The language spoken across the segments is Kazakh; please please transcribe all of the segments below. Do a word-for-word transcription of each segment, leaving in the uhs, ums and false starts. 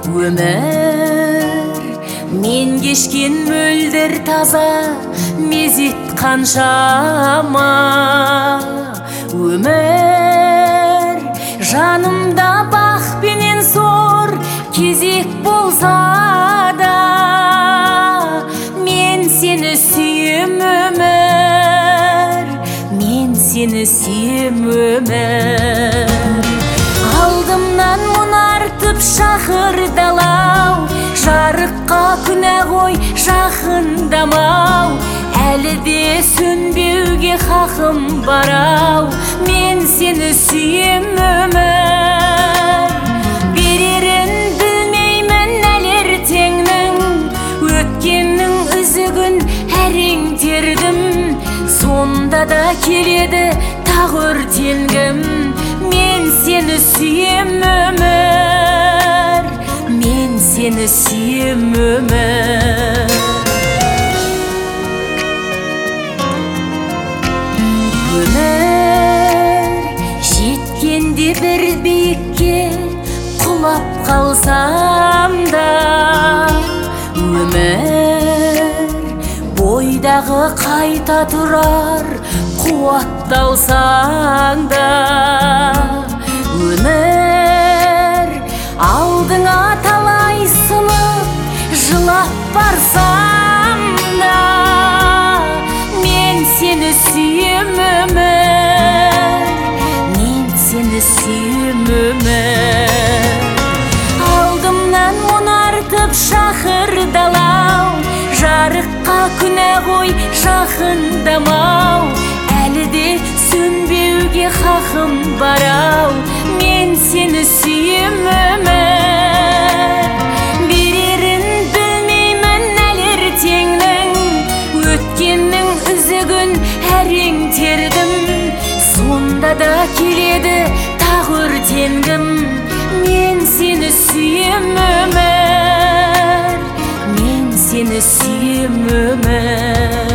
Өмір мен кешкен мөлдір таза мезет қаншама. Өмір жанымда бақ пенен зор кезек болса да, мен сені сүйем өмір, мен сені сүйем өмір. Алдымнан мұнартып шақырдалау, жарыққа күнә ғой жақындамау. Әлі де сөнбеуге хақым барау, мен сені сүйем өмір. Берерін білмеймін әлі ертеңнің, өткеннің үзігін әрең тердім. Сонда да келеді тағы өртенгім, мен сені сүйем өмір, мен сені сүйем өмір. Өмір жеткенде бір биікке құлап қалсам да, өмір бойдағы қайта тұрар қуатталсаң да. Өмір алдыңа талай сынып жылап барсам да, мен сені сүйем өмір, мен сені сүйем өмір. Алдымнан мұнартып шақырдалау, жарыққа күнә ғой жақындамау. Әлі де сөнбеуге хақым барау, мен сені сүйем өмір. Берерін білмеймін әлі ертеңнің, өткеннің үзігін әрең тердім. Сонда да келеді тағы өртенгім, мен сені сүйем өмір, мен сені сүйем өмір.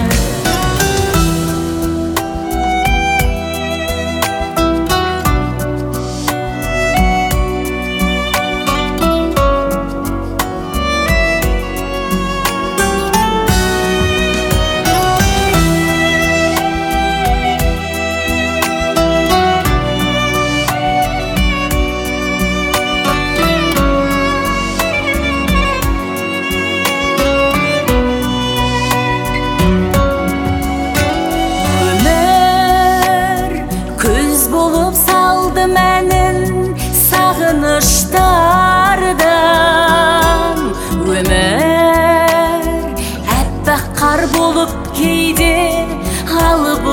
Мәнін сағыныштардан, өмір әппақ қар болып кейде алып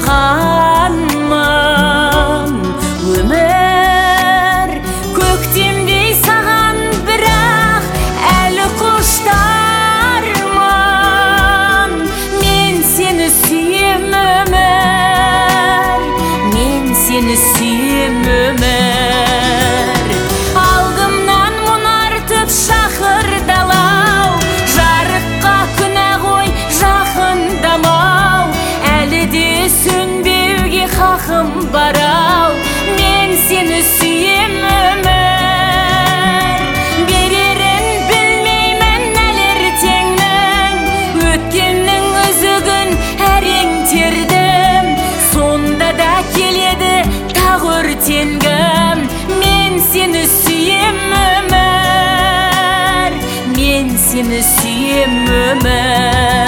ұшқанмын. Өмір көктемдей саған бірақ әлі құштармын, мен сені сүйем өмір, мен сені сүйем өмір. Алдымнан мұнартып шақырдалау, жарыққа күнә ғой жақындамау. Әлі де сөнбеуге хақым барау, мен сені сүйем өмір. Берерін білмеймін әлі ертеңнің, өткеннің үзігін әрең тердім. Сонда да келеді өртенгім, мен сені сүйем өмір, мен сені сүйем өмір.